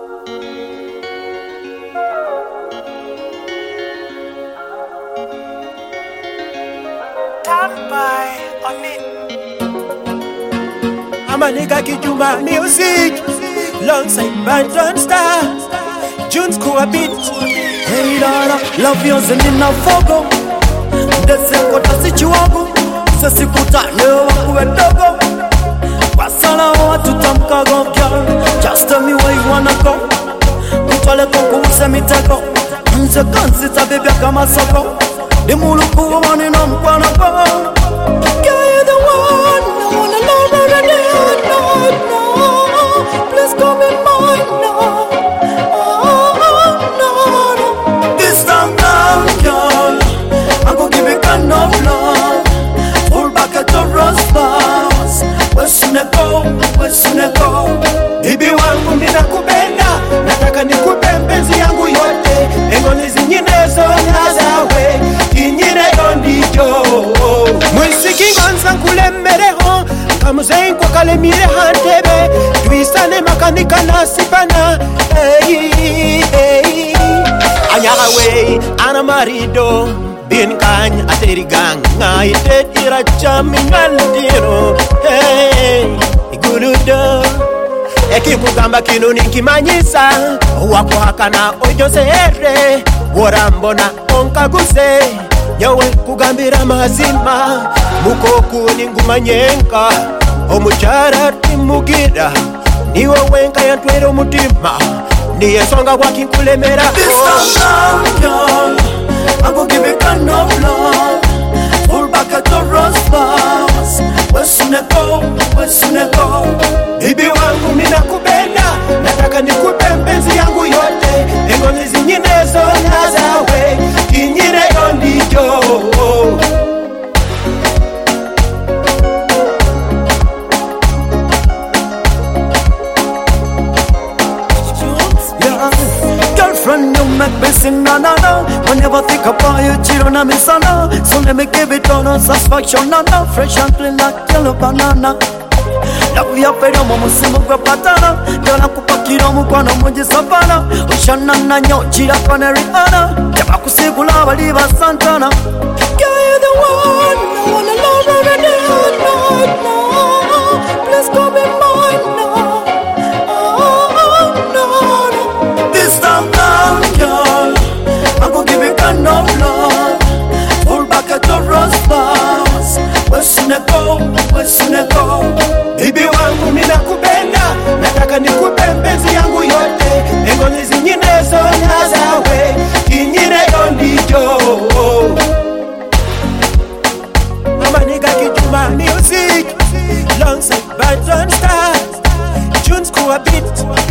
I'm a nigga Kijuma music, alongside Banton Star, Junes Kuabit. Hey dada, love yours and in a fogo. Dese kota sichuago, sesi kuta leo wakuwe dogo. Wasala watu tamkago, girl, just tell me where you wanna go. Utwale koko use mitego, nje kansi tabibia kama soko. Dimulu kuwa wani na mkwana kwa. Girl, you're the one, I wanna love already. No, please call me mine, no. This time down, girl, I'm gonna give you kind of love. Pull back at the rust bars. Where should I go? Where should I go? Bibi wangu mina kupenda, nataka nikupe mpenzi yangu yote. Engoni zinginezo nazawe, kinyine yondijo. Mwisiki nganza kulembereho, kamuzein kwa kalemire hantebe. Tuisane makanika nasipana, hey, hey. Ayawe, ana marido, bin kany ateri gang. Ngai tetira chami ngaldiro, hey, iguludo. Eki kugamba kinu nikimanyisa, wako hakana ojose ere. Warambona onkaguse, yawe kugambira mazima. Mukoku ningumanyenka, omuchara timugira. Niwe wenka yantwere umutima, niye songa wakinkulemera. This time down, girl, I'm gonna give you kind of love. Pull back at the rust bars. Where should I go? Where should I go? Bibi wangu mina kupenda, nataka nikupe mpenzi yangu yote. Engoni zinginezo nazawe, kinyine yondijo. Girlfriend, you make me sing na-na-na. Whenever think about you, cheer on me sana. So let me give it all on satisfaction, na-na. Fresh and clean like yellow banana. Love ya pero musimu kwa patana. Yola kupakira mukwano mungi savana. Oshana na nyo chira kone Rihanna. Jaba kusigula baliba Santana. Girl, you're the one, I wanna love already. No, please call me mine, no. No. This time down, girl, I'm gonna give you kind of love. Pull back at the rust bars. Where should I go? Where should I go? Bibi wangu mina kupenda, nataka nikupe mpenzi yangu yote. Engoni zinginezo nazawe, kinyine yondijo. I'm a nigga Kijuma music, alongside Banton Star, Junes Kuabit.